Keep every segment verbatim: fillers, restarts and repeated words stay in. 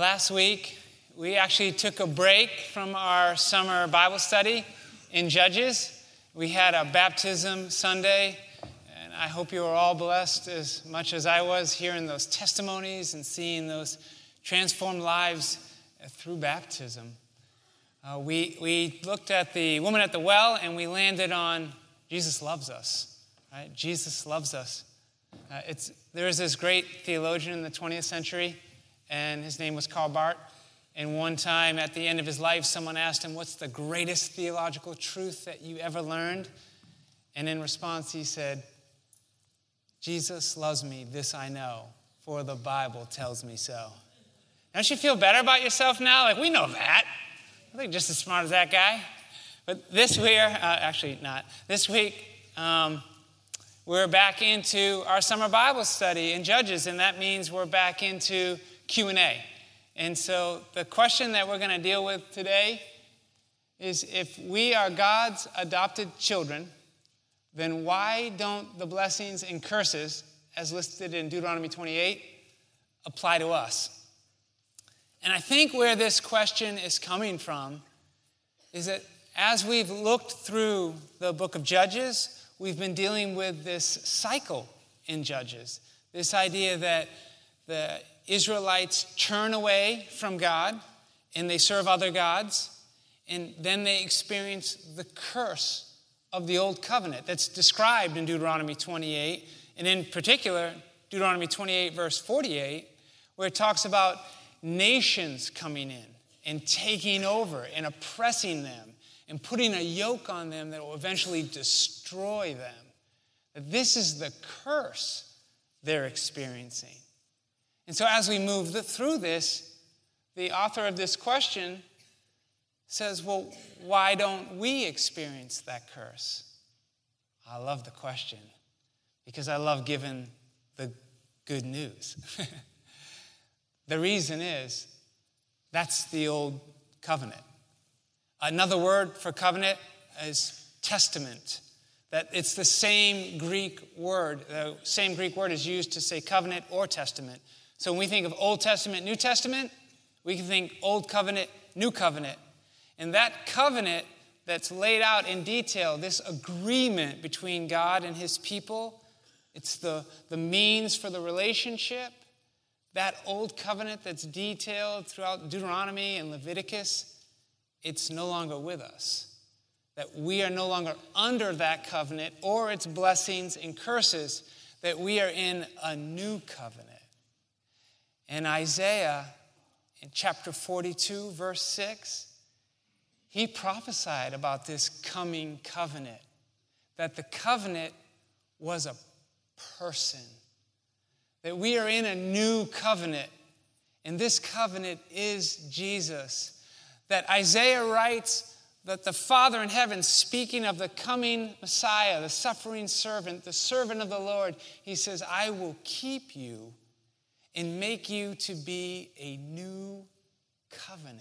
last week, we actually took a break from our summer Bible study in Judges. We had a baptism Sunday, and I hope you were all blessed as much as I was hearing those testimonies and seeing those transformed lives through baptism. Uh, we, we looked at the woman at the well, and we landed on Jesus loves us, right? Jesus loves us. Uh, it's, there was this great theologian in the twentieth century, and his name was Karl Barth. And one time at the end of his life, someone asked him, what's the greatest theological truth that you ever learned? And in response, he said, Jesus loves me, this I know, for the Bible tells me so. Don't you feel better about yourself now? Like, we know that. I think just as smart as that guy. But this week, uh, actually not, this week, um, we're back into our summer Bible study in Judges, and that means we're back into Q and A. And so the question that we're going to deal with today is, if we are God's adopted children, then why don't the blessings and curses, as listed in Deuteronomy twenty-eight, apply to us? And I think where this question is coming from is that as we've looked through the book of Judges, we've been dealing with this cycle in Judges, this idea that the Israelites turn away from God and they serve other gods, and then they experience the curse of the old covenant that's described in Deuteronomy twenty-eight, and in particular, Deuteronomy twenty-eight, verse forty-eight, where it talks about nations coming in and taking over and oppressing them and putting a yoke on them that will eventually destroy them. That this is the curse they're experiencing. And so as we move the, through this, the author of this question says, well, why don't we experience that curse? I love the question because I love giving the good news. The reason is that's the old covenant. Another word for covenant is testament. That it's the same Greek word. The same Greek word is used to say covenant or testament. So when we think of Old Testament, New Testament, we can think Old Covenant, New Covenant. And that covenant that's laid out in detail, this agreement between God and his people, it's the, the means for the relationship. That old covenant that's detailed throughout Deuteronomy and Leviticus, it's no longer with us. That we are no longer under that covenant or its blessings and curses, that we are in a new covenant. And Isaiah, in chapter forty-two, verse six, he prophesied about this coming covenant, that the covenant was a person, that we are in a new covenant, and this covenant is Jesus. That Isaiah writes that the Father in heaven, speaking of the coming Messiah, the suffering servant, the servant of the Lord, he says, I will keep you and make you to be a new covenant.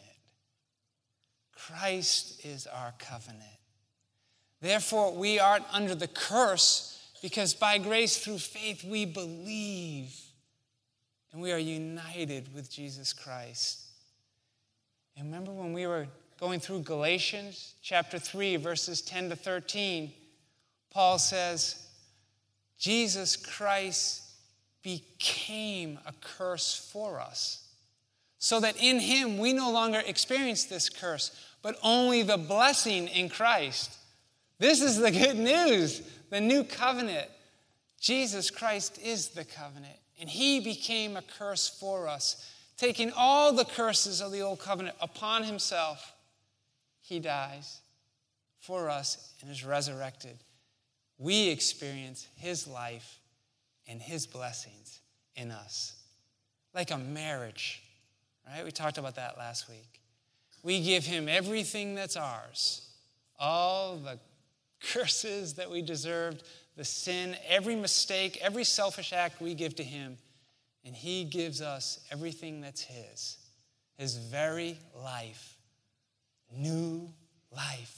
Christ is our covenant. Therefore, we aren't under the curse because by grace through faith we believe and we are united with Jesus Christ. And remember when we were going through Galatians chapter three, verses ten to thirteen, Paul says, Jesus Christ became a curse for us, so that in him we no longer experience this curse, but only the blessing in Christ. This is the good news, the new covenant. Jesus Christ is the covenant, and he became a curse for us, taking all the curses of the old covenant upon himself. He dies for us and is resurrected. We experience his life and his blessings in us. Like a marriage, right? We talked about that last week. We give him everything that's ours. All the curses that we deserved, the sin, every mistake, every selfish act we give to him. And he gives us everything that's his. His very life. New life.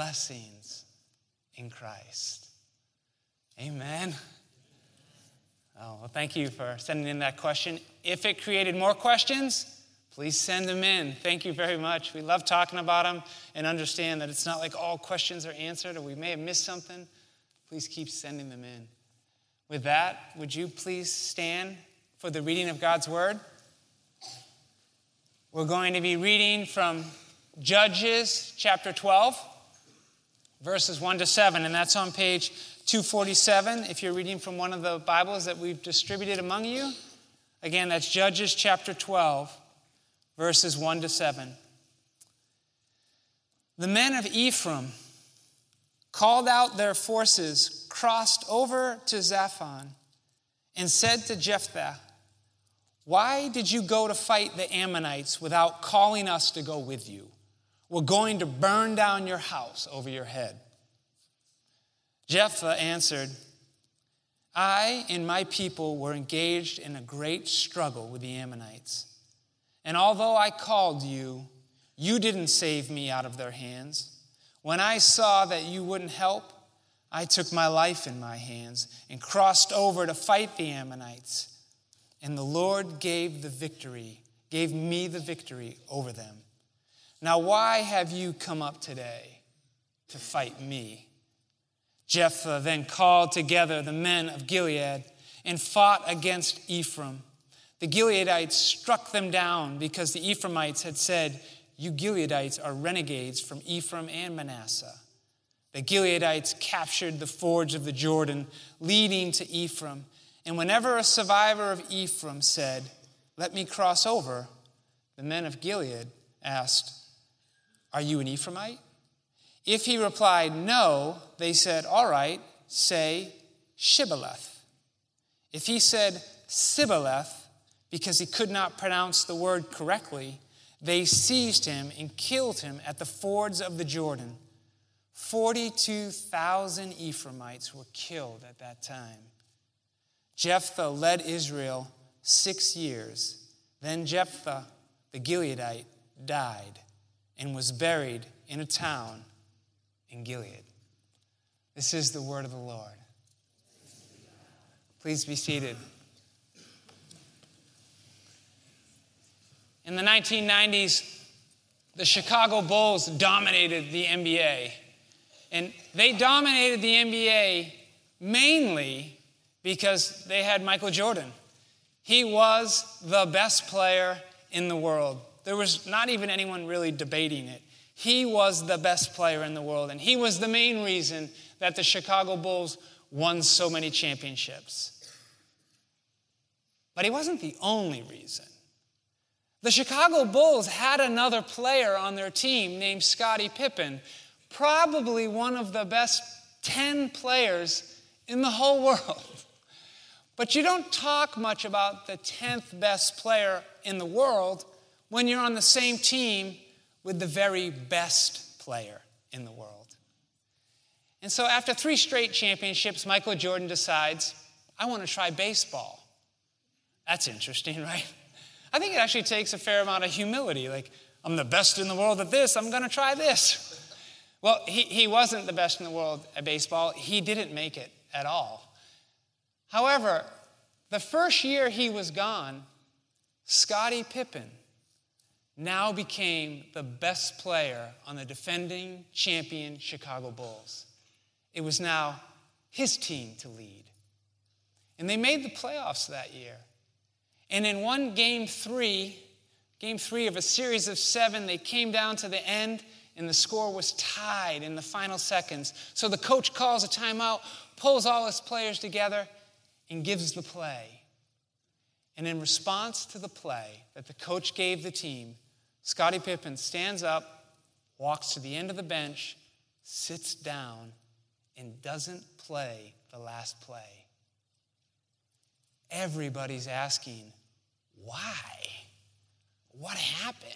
Blessings in Christ. Amen. Oh, well, thank you for sending in that question. If it created more questions, please send them in. Thank you very much. We love talking about them and understand that it's not like all questions are answered or we may have missed something. Please keep sending them in. With that, would you please stand for the reading of God's word? We're going to be reading from Judges chapter twelve, verses one to seven, and that's on page two forty-seven if you're reading from one of the Bibles that we've distributed among you. Again, that's Judges chapter twelve, verses one to seven. The men of Ephraim called out their forces, crossed over to Zaphon, and said to Jephthah, "Why did you go to fight the Ammonites without calling us to go with you? We're going to burn down your house over your head." Jephthah answered, "I and my people were engaged in a great struggle with the Ammonites. And although I called you, you didn't save me out of their hands. When I saw that you wouldn't help, I took my life in my hands and crossed over to fight the Ammonites. And the Lord gave the victory, gave me the victory over them. Now why have you come up today to fight me?" Jephthah then called together the men of Gilead and fought against Ephraim. The Gileadites struck them down because the Ephraimites had said, "You Gileadites are renegades from Ephraim and Manasseh." The Gileadites captured the fords of the Jordan leading to Ephraim. And whenever a survivor of Ephraim said, "Let me cross over," the men of Gilead asked, "Are you an Ephraimite?" If he replied, "No," they said, "All right, say Shibboleth." If he said Sibboleth, because he could not pronounce the word correctly, they seized him and killed him at the fords of the Jordan. forty-two thousand Ephraimites were killed at that time. Jephthah led Israel six years. Then Jephthah, the Gileadite, died and was buried in a town in Gilead. This is the word of the Lord. Please be seated. In the nineteen nineties, the Chicago Bulls dominated the N B A. And they dominated the N B A mainly because they had Michael Jordan. He was the best player in the world. There was not even anyone really debating it. He was the best player in the world, and he was the main reason that the Chicago Bulls won so many championships. But he wasn't the only reason. The Chicago Bulls had another player on their team named Scottie Pippen, probably one of the best ten players in the whole world. But you don't talk much about the tenth best player in the world when you're on the same team with the very best player in the world. And so after three straight championships, Michael Jordan decides, I want to try baseball. That's interesting, right? I think it actually takes a fair amount of humility. Like, I'm the best in the world at this, I'm going to try this. Well, he, he wasn't the best in the world at baseball. He didn't make it at all. However, the first year he was gone, Scottie Pippen now became the best player on the defending champion Chicago Bulls. It was now his team to lead. And they made the playoffs that year. And in one game three, game three of a series of seven, they came down to the end, and the score was tied in the final seconds. So the coach calls a timeout, pulls all his players together, and gives the play. And in response to the play that the coach gave the team, Scottie Pippen stands up, walks to the end of the bench, sits down, and doesn't play the last play. Everybody's asking, why? What happened?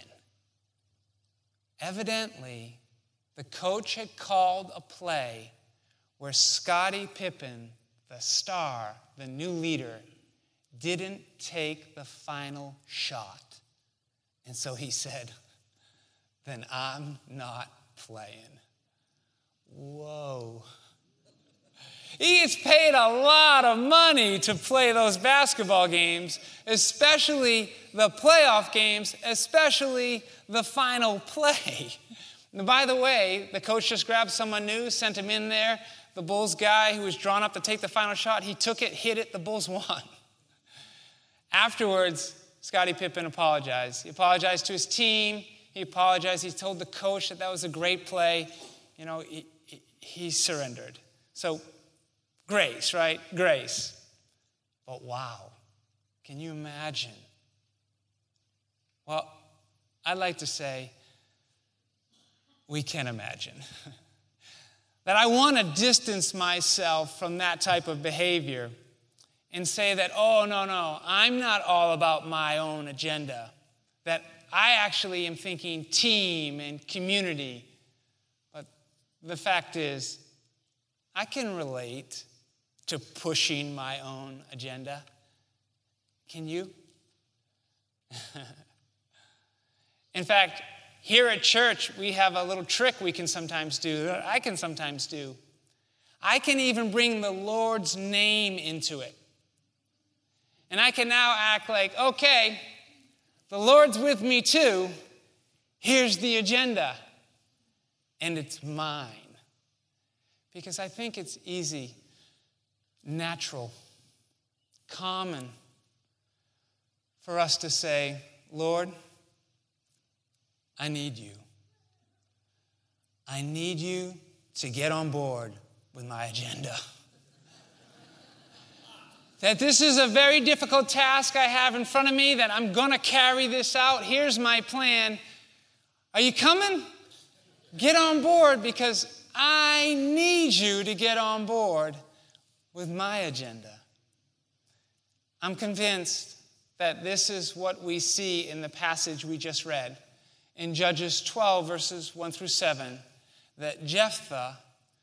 Evidently, the coach had called a play where Scottie Pippen, the star, the new leader, didn't take the final shot. And so he said, then I'm not playing. Whoa. He gets paid a lot of money to play those basketball games, especially the playoff games, especially the final play. And by the way, the coach just grabbed someone new, sent him in there. The Bulls guy who was drawn up to take the final shot, he took it, hit it, the Bulls won. Afterwards, Scottie Pippen apologized. He apologized to his team. He apologized. He told the coach that that was a great play. You know, he, he, he surrendered. So, grace, right? Grace. But wow, can you imagine? Well, I'd like to say we can imagine. That I want to distance myself from that type of behavior and say that, oh, no, no, I'm not all about my own agenda. That I actually am thinking team and community. But the fact is, I can relate to pushing my own agenda. Can you? In fact, here at church, we have a little trick we can sometimes do, that I can sometimes do. I can even bring the Lord's name into it. And I can now act like, okay, the Lord's with me too. Here's the agenda. And it's mine. Because I think it's easy, natural, common for us to say, Lord, I need you. I need you to get on board with my agenda. That this is a very difficult task I have in front of me, that I'm going to carry this out. Here's my plan. Are you coming? Get on board, because I need you to get on board with my agenda. I'm convinced that this is what we see in the passage we just read in Judges twelve, verses one through seven, that Jephthah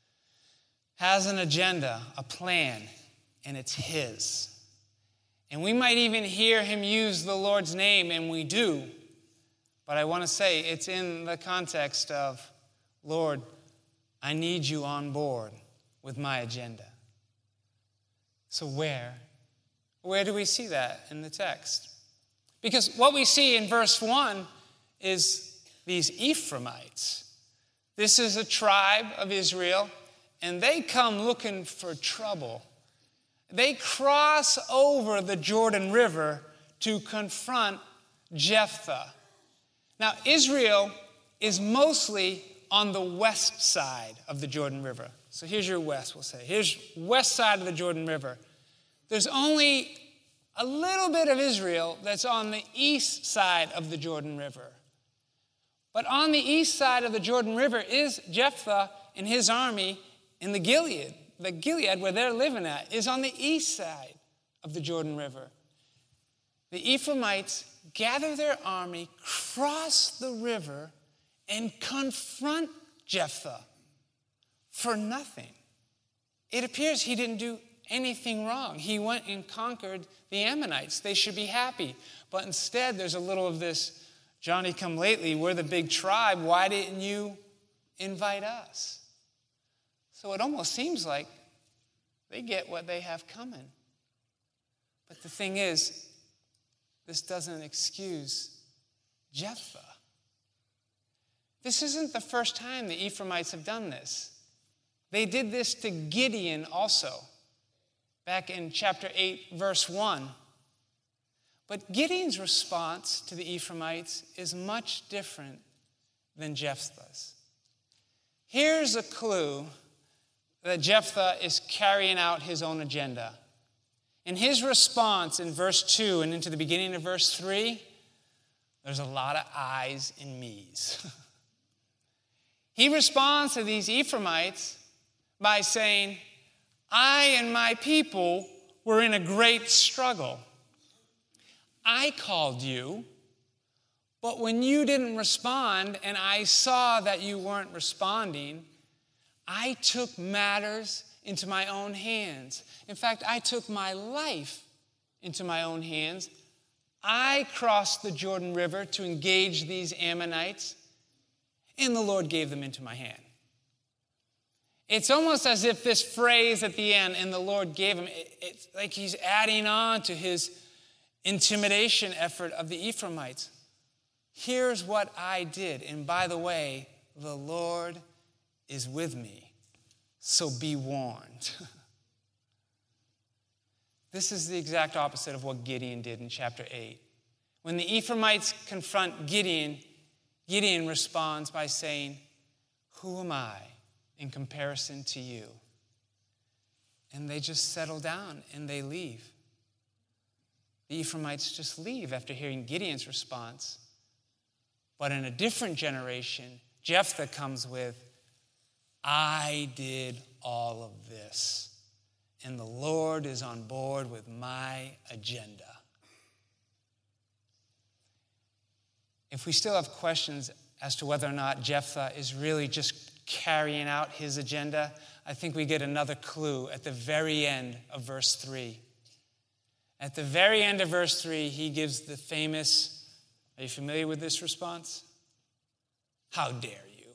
has an agenda, a plan, and it's his. And we might even hear him use the Lord's name, and we do. But I want to say it's in the context of, Lord, I need you on board with my agenda. So where? Where do we see that in the text? Because what we see in verse one is these Ephraimites. This is a tribe of Israel, and they come looking for trouble. They cross over the Jordan River to confront Jephthah. Now, Israel is mostly on the west side of the Jordan River. So here's your west, we'll say. Here's west side of the Jordan River. There's only a little bit of Israel that's on the east side of the Jordan River. But on the east side of the Jordan River is Jephthah and his army in the Gilead. The Gilead, where they're living at, is on the east side of the Jordan River. The Ephraimites gather their army, cross the river, and confront Jephthah for nothing. It appears he didn't do anything wrong. He went and conquered the Ammonites. They should be happy. But instead, there's a little of this, Johnny come lately, we're the big tribe. Why didn't you invite us? So it almost seems like they get what they have coming. But the thing is, this doesn't excuse Jephthah. This isn't the first time the Ephraimites have done this. They did this to Gideon also, back in chapter eight, verse one. But Gideon's response to the Ephraimites is much different than Jephthah's. Here's a clue that Jephthah is carrying out his own agenda. In his response in verse two and into the beginning of verse three, there's a lot of I's and me's. He responds to these Ephraimites by saying, I and my people were in a great struggle. I called you, but when you didn't respond and I saw that you weren't responding, I took matters into my own hands. In fact, I took my life into my own hands. I crossed the Jordan River to engage these Ammonites, and the Lord gave them into my hand. It's almost as if this phrase at the end, and the Lord gave him, it, it's like he's adding on to his intimidation effort of the Ephraimites. Here's what I did, and by the way, the Lord is with me, so be warned. This is the exact opposite of what Gideon did in chapter eight. When the Ephraimites confront Gideon, Gideon responds by saying, "Who am I in comparison to you?" And they just settle down and they leave. The Ephraimites just leave after hearing Gideon's response. But in a different generation, Jephthah comes with, "I did all of this, and the Lord is on board with my agenda." If we still have questions as to whether or not Jephthah is really just carrying out his agenda, I think we get another clue at the very end of verse three. At the very end of verse three, he gives the famous, are you familiar with this response? "How dare you?"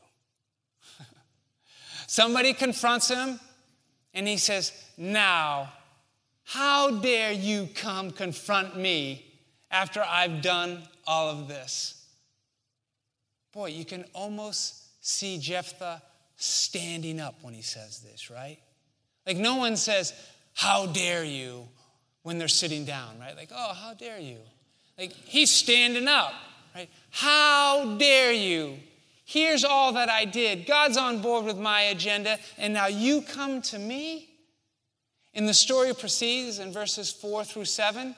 Somebody confronts him, and he says, "Now, how dare you come confront me after I've done all of this?" Boy, you can almost see Jephthah standing up when he says this, right? Like no one says, "How dare you," when they're sitting down, right? Like, "Oh, how dare you?" Like he's standing up, right? "How dare you? Here's all that I did. God's on board with my agenda, and now you come to me?" And the story proceeds in verses four through seven.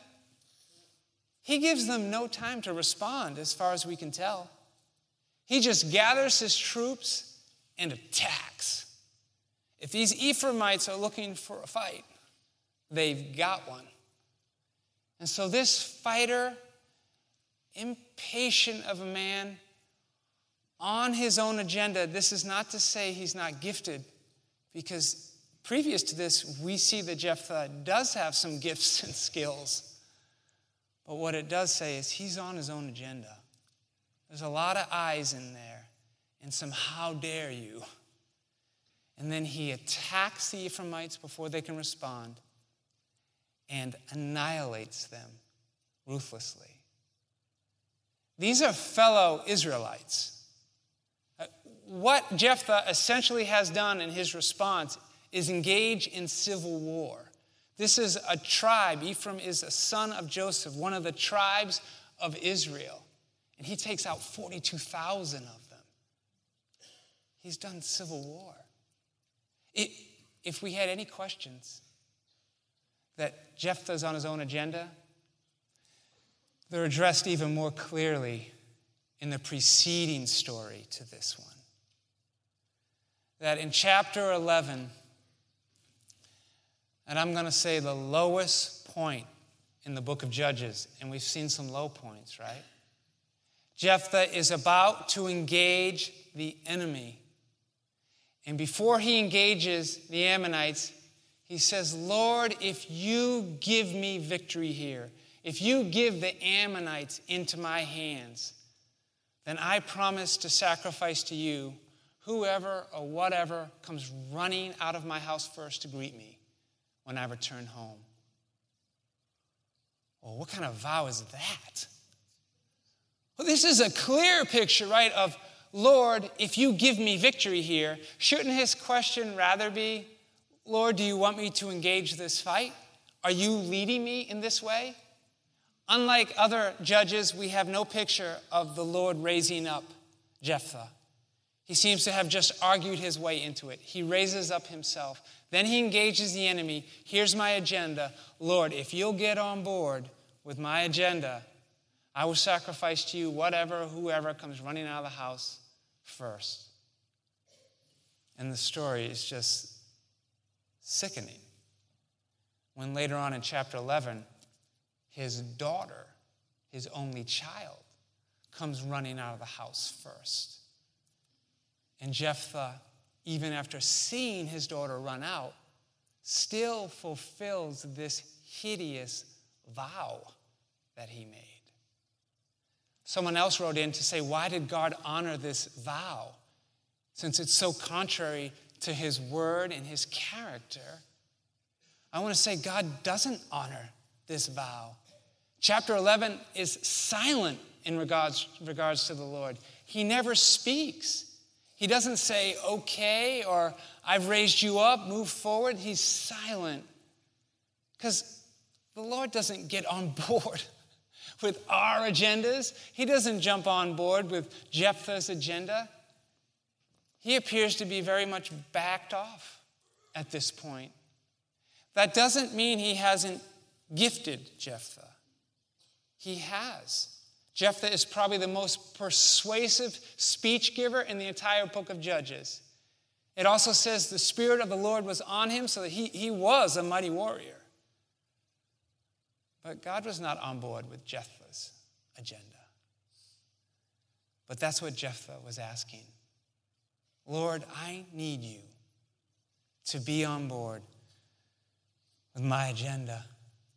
He gives them no time to respond, as far as we can tell. He just gathers his troops and attacks. If these Ephraimites are looking for a fight, they've got one. And so this fighter, impatient of a man, on his own agenda, this is not to say he's not gifted, because previous to this, we see that Jephthah does have some gifts and skills. But what it does say is he's on his own agenda. There's a lot of eyes in there, and some "how dare you." And then he attacks the Ephraimites before they can respond and annihilates them ruthlessly. These are fellow Israelites. What Jephthah essentially has done in his response is engage in civil war. This is a tribe. Ephraim is a son of Joseph, one of the tribes of Israel. And he takes out forty-two thousand of them. He's done civil war. It, if we had any questions that Jephthah's on his own agenda, they're addressed even more clearly in the preceding story to this one. That in chapter eleven, and I'm going to say the lowest point in the book of Judges, and we've seen some low points, right? Jephthah is about to engage the enemy. And before he engages the Ammonites, he says, "Lord, if you give me victory here, if you give the Ammonites into my hands, then I promise to sacrifice to you whoever or whatever comes running out of my house first to greet me when I return home." Well, what kind of vow is that? Well, this is a clear picture, right, of, "Lord, if you give me victory here," shouldn't his question rather be, "Lord, do you want me to engage this fight? Are you leading me in this way?" Unlike other judges, we have no picture of the Lord raising up Jephthah. He seems to have just argued his way into it. He raises up himself. Then he engages the enemy. "Here's my agenda. Lord, if you'll get on board with my agenda, I will sacrifice to you whatever, whoever comes running out of the house first." And the story is just sickening. When later on in chapter eleven, his daughter, his only child, comes running out of the house first. And Jephthah, even after seeing his daughter run out, still fulfills this hideous vow that he made. Someone else wrote in to say, why did God honor this vow, since it's so contrary to his word and his character, I want to say God doesn't honor this vow. Chapter eleven is silent in regards, regards to the Lord. He never speaks. He doesn't say, okay, or I've raised you up, move forward. He's silent because the Lord doesn't get on board with our agendas. He doesn't jump on board with Jephthah's agenda. He appears to be very much backed off at this point. That doesn't mean he hasn't gifted Jephthah. He has. Jephthah is probably the most persuasive speech giver in the entire book of Judges. It also says the Spirit of the Lord was on him, so that he, he was a mighty warrior. But God was not on board with Jephthah's agenda. But that's what Jephthah was asking. Lord, I need you to be on board with my agenda.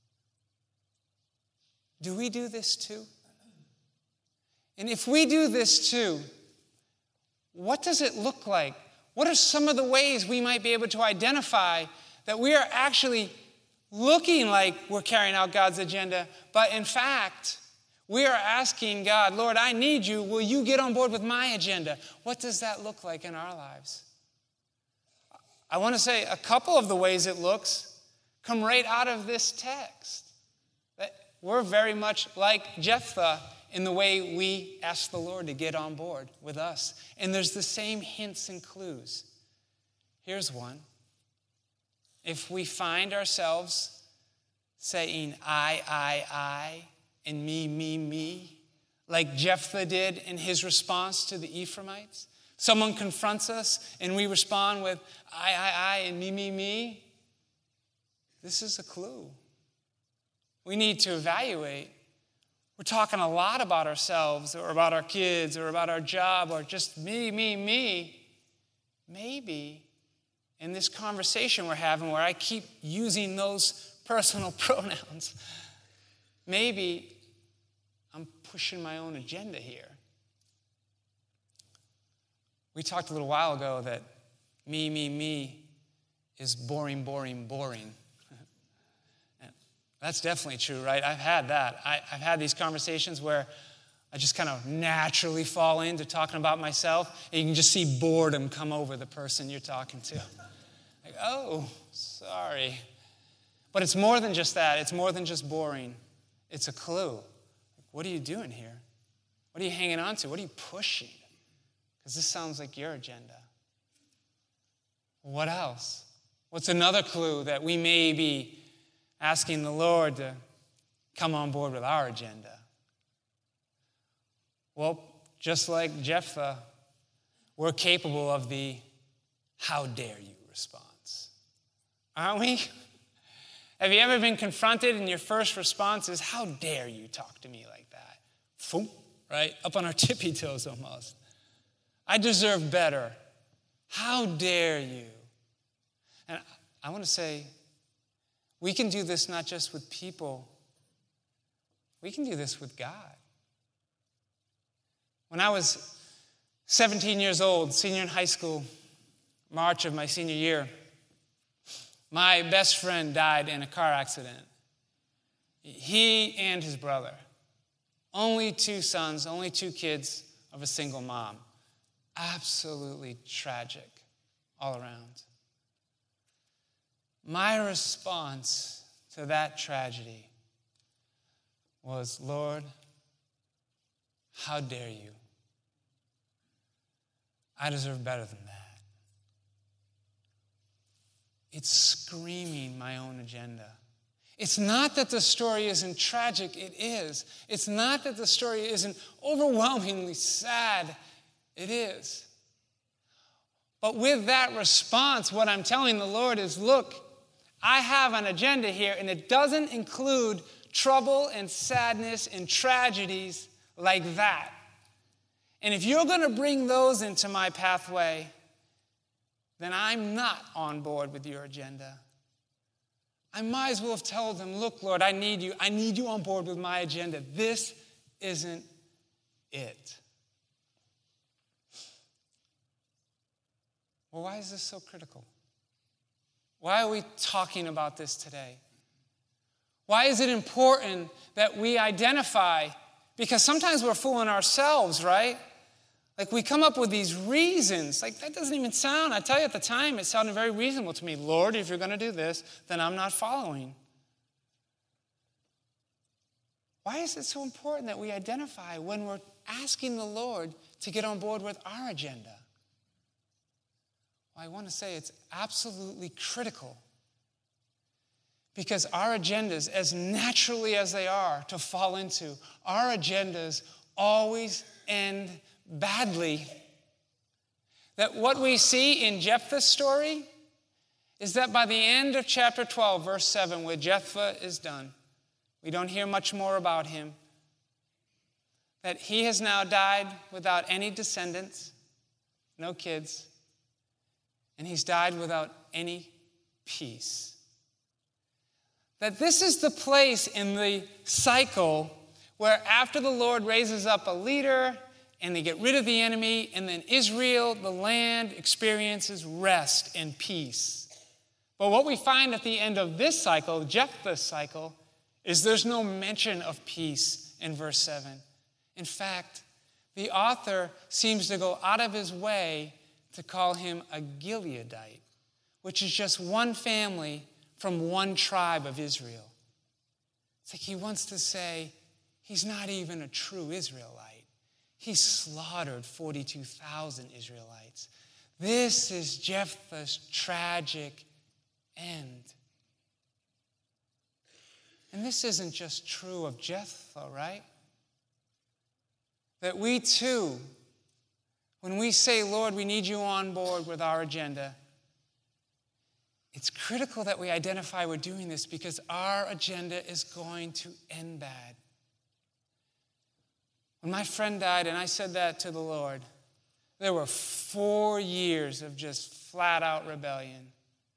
Do we do this too? And if we do this too, what does it look like? What are some of the ways we might be able to identify that we are actually looking like we're carrying out God's agenda, but in fact, we are asking God, Lord, I need you. Will you get on board with my agenda? What does that look like in our lives? I want to say a couple of the ways it looks come right out of this text. That we're very much like Jephthah in the way we ask the Lord to get on board with us. And there's the same hints and clues. Here's one. If we find ourselves saying, I, I, I, and me, me, me, like Jephthah did in his response to the Ephraimites, someone confronts us and we respond with, I, I, I, and me, me, me, this is a clue. We need to evaluate. We're talking a lot about ourselves or about our kids or about our job or just me, me, me. Maybe in this conversation we're having where I keep using those personal pronouns, maybe I'm pushing my own agenda here. We talked a little while ago that me, me, me is boring, boring, boring. That's definitely true, right? I've had that. I, I've had these conversations where I just kind of naturally fall into talking about myself, and you can just see boredom come over the person you're talking to. Like, oh, sorry. But it's more than just that. It's more than just boring. It's a clue. What are you doing here? What are you hanging on to? What are you pushing? Because this sounds like your agenda. What else? What's another clue that we may be asking the Lord to come on board with our agenda? Well, just like Jephthah, we're capable of the how dare you response. Aren't we? Have you ever been confronted and your first response is, how dare you talk to me like that? Foom, right? Up on our tippy toes almost. I deserve better. How dare you? And I want to say, we can do this not just with people. We can do this with God. When I was seventeen years old, senior in high school, March of my senior year, my best friend died in a car accident. He and his brother. Only two sons, only two kids of a single mom. Absolutely tragic all around. My response to that tragedy was, Lord, how dare you? I deserve better than that. It's screaming my own agenda. It's not that the story isn't tragic, it is. It's not that the story isn't overwhelmingly sad, it is. But with that response, what I'm telling the Lord is, look, I have an agenda here, and it doesn't include trouble and sadness and tragedies like that. And if you're going to bring those into my pathway, then I'm not on board with your agenda. I might as well have told him, look, Lord, I need you. I need you on board with my agenda. This isn't it. Well, why is this so critical? Why are we talking about this today? Why is it important that we identify? Because sometimes we're fooling ourselves, right? Like we come up with these reasons. Like that doesn't even sound, I tell you at the time, it sounded very reasonable to me. Lord, if you're going to do this, then I'm not following. Why is it so important that we identify when we're asking the Lord to get on board with our agenda? Well, I want to say it's absolutely critical. Because our agendas, as naturally as they are to fall into, our agendas always end badly. That what we see in Jephthah's story is that by the end of chapter twelve, verse seven, where Jephthah is done, we don't hear much more about him, that he has now died without any descendants, no kids, and he's died without any peace. That this is the place in the cycle where after the Lord raises up a leader and they get rid of the enemy, and then Israel, the land, experiences rest and peace. But what we find at the end of this cycle, Jephthah's cycle, is there's no mention of peace in verse seven. In fact, the author seems to go out of his way to call him a Gileadite, which is just one family from one tribe of Israel. It's like he wants to say he's not even a true Israelite. He slaughtered forty-two thousand Israelites. This is Jephthah's tragic end. And this isn't just true of Jephthah, right? That we too, when we say, Lord, we need you on board with our agenda, it's critical that we identify we're doing this because our agenda is going to end bad. When my friend died, and I said that to the Lord, there were four years of just flat-out rebellion.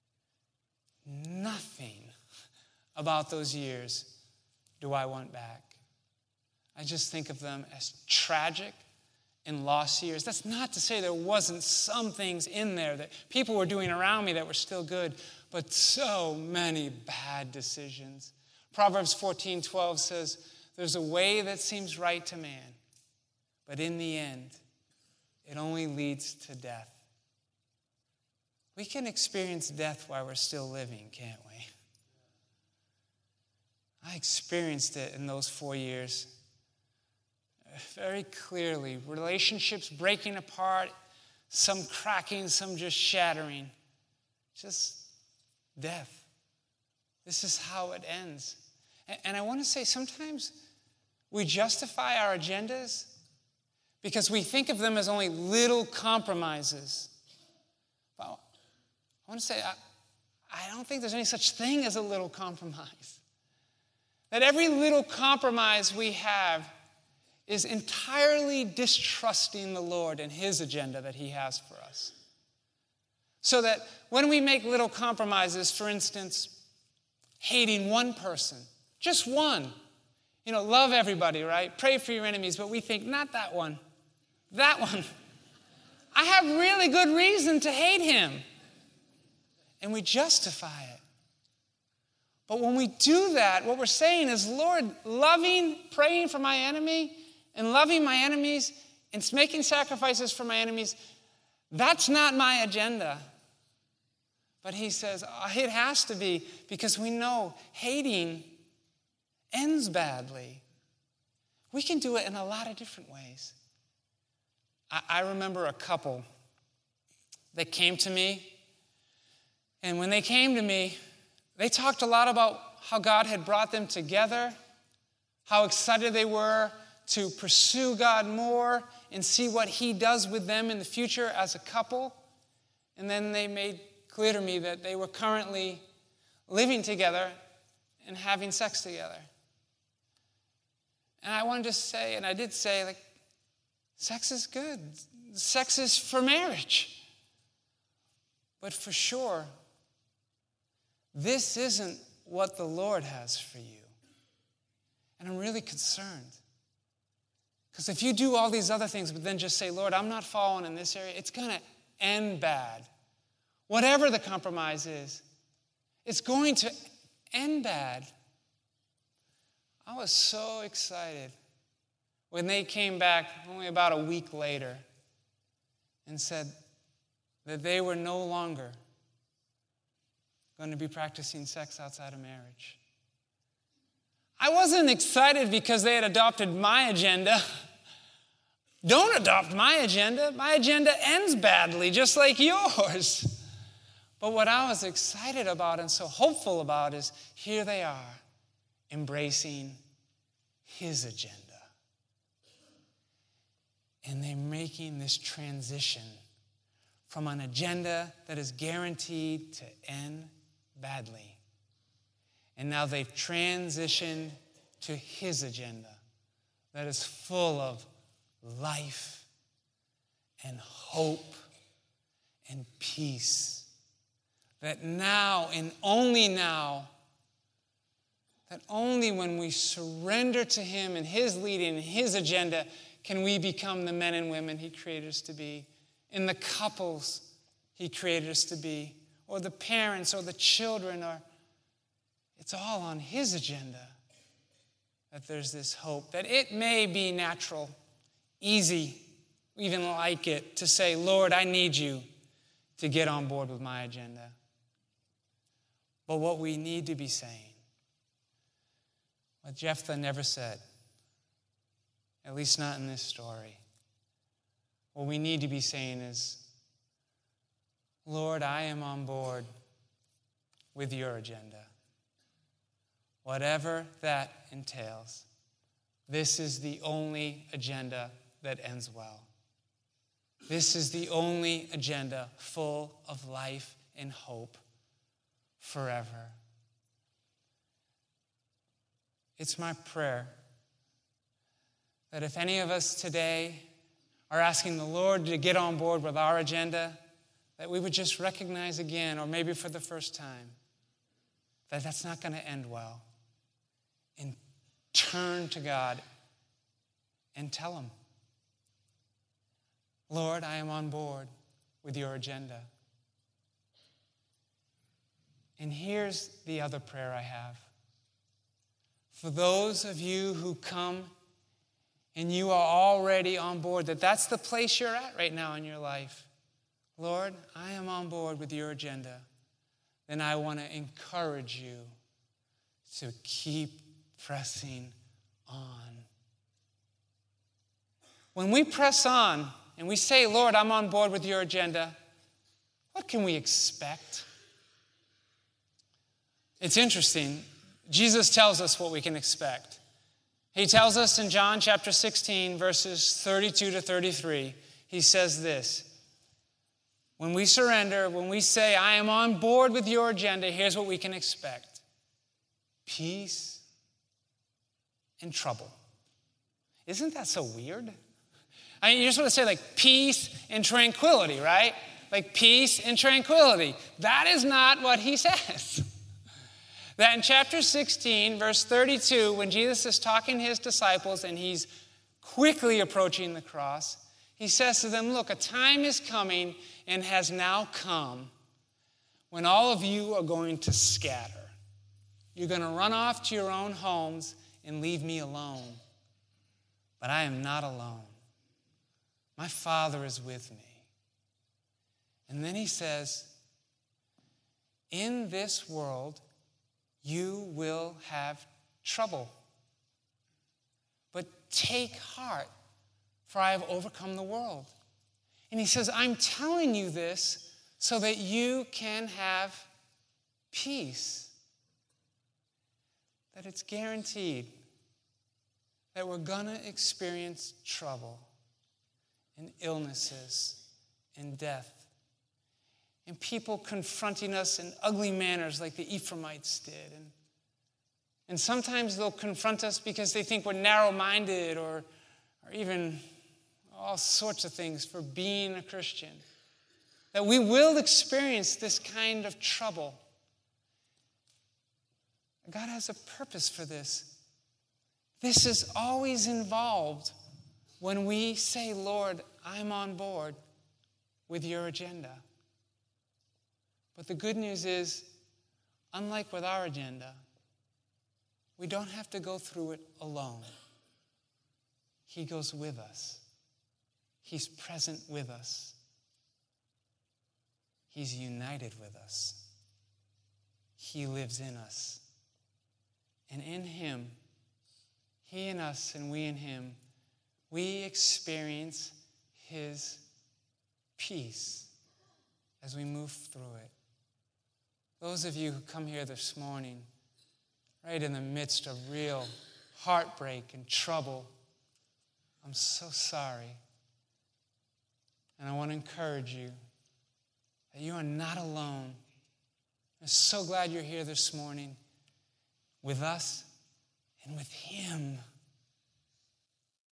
Nothing about those years do I want back. I just think of them as tragic and lost years. That's not to say there wasn't some things in there that people were doing around me that were still good, but so many bad decisions. Proverbs fourteen twelve says, there's a way that seems right to man, but in the end, it only leads to death. We can experience death while we're still living, can't we? I experienced it in those four years very clearly. Relationships breaking apart, some cracking, some just shattering. Just death. This is how it ends. And I want to say sometimes we justify our agendas because we think of them as only little compromises. But I want to say I, I don't think there's any such thing as a little compromise. That every little compromise we have is entirely distrusting the Lord and his agenda that he has for us. So that when we make little compromises, for instance, hating one person, just one, you know, love everybody, right? Pray for your enemies, but we think, not that one, that one. I have really good reason to hate him. And we justify it. But when we do that, what we're saying is, Lord, loving, praying for my enemy, and loving my enemies, and making sacrifices for my enemies, that's not my agenda. But he says, oh, it has to be, because we know hating ends badly. We can do it in a lot of different ways. I, I remember a couple that came to me, and when they came to me, they talked a lot about how God had brought them together, how excited they were to pursue God more and see what he does with them in the future as a couple. And then they made clear to me that they were currently living together and having sex together. And I wanted to say, and I did say, like, sex is good. Sex is for marriage. But for sure, this isn't what the Lord has for you. And I'm really concerned. Because if you do all these other things, but then just say, Lord, I'm not following in this area, it's going to end bad. whatever the compromise is, it's going to end bad. I was so excited when they came back only about a week later and said that they were no longer going to be practicing sex outside of marriage. I wasn't excited because they had adopted my agenda. Don't adopt my agenda. My agenda ends badly, just like yours. But what I was excited about and so hopeful about is here they are, embracing his agenda. And they're making this transition from an agenda that is guaranteed to end badly. And now they've transitioned to his agenda that is full of life and hope and peace. That now and only now, that only when we surrender to him and his leading and his agenda can we become the men and women he created us to be, and the couples he created us to be, or the parents or the children, or it's all on his agenda that there's this hope. That it may be natural, easy, even like it, to say, Lord, I need you to get on board with my agenda. But what we need to be saying, what Jephthah never said, at least not in this story, what we need to be saying is, Lord, I am on board with your agenda. Whatever that entails, this is the only agenda that ends well. This is the only agenda full of life and hope forever. It's my prayer that if any of us today are asking the Lord to get on board with our agenda, that we would just recognize again, or maybe for the first time, that that's not going to end well. And turn to God and tell him, Lord, I am on board with your agenda. And here's the other prayer I have. For those of you who come and you are already on board, that that's the place you're at right now in your life. Lord, I am on board with your agenda. Then I want to encourage you to keep pressing on. When we press on and we say, Lord, I'm on board with your agenda, what can we expect? It's interesting. Jesus tells us what we can expect. He tells us in John chapter sixteen, verses thirty-two to thirty-three, he says this, when we surrender, when we say, I am on board with your agenda, here's what we can expect. Peace and trouble. Isn't that so weird? I mean, you're supposed to say like peace and tranquility, right? Like peace and tranquility. That is not what he says. That in chapter sixteen, verse thirty-two, when Jesus is talking to his disciples and he's quickly approaching the cross, he says to them, look, a time is coming and has now come when all of you are going to scatter. You're going to run off to your own homes and leave me alone. But I am not alone. My Father is with me. And then he says, in this world, you will have trouble. But take heart, for I have overcome the world. And he says, I'm telling you this so that you can have peace. That it's guaranteed that we're going to experience trouble and illnesses and death. And people confronting us in ugly manners like the Ephraimites did. And, and sometimes they'll confront us because they think we're narrow-minded or, or even all sorts of things for being a Christian. That we will experience this kind of trouble. God has a purpose for this. This is always involved when we say, Lord, I'm on board with your agenda. But the good news is, unlike with our agenda, we don't have to go through it alone. He goes with us. He's present with us. He's united with us. He lives in us. And in him, he in us and we in him, we experience his peace as we move through it. Those of you who come here this morning, right in the midst of real heartbreak and trouble, I'm so sorry. And I want to encourage you that you are not alone. I'm so glad you're here this morning with us and with him.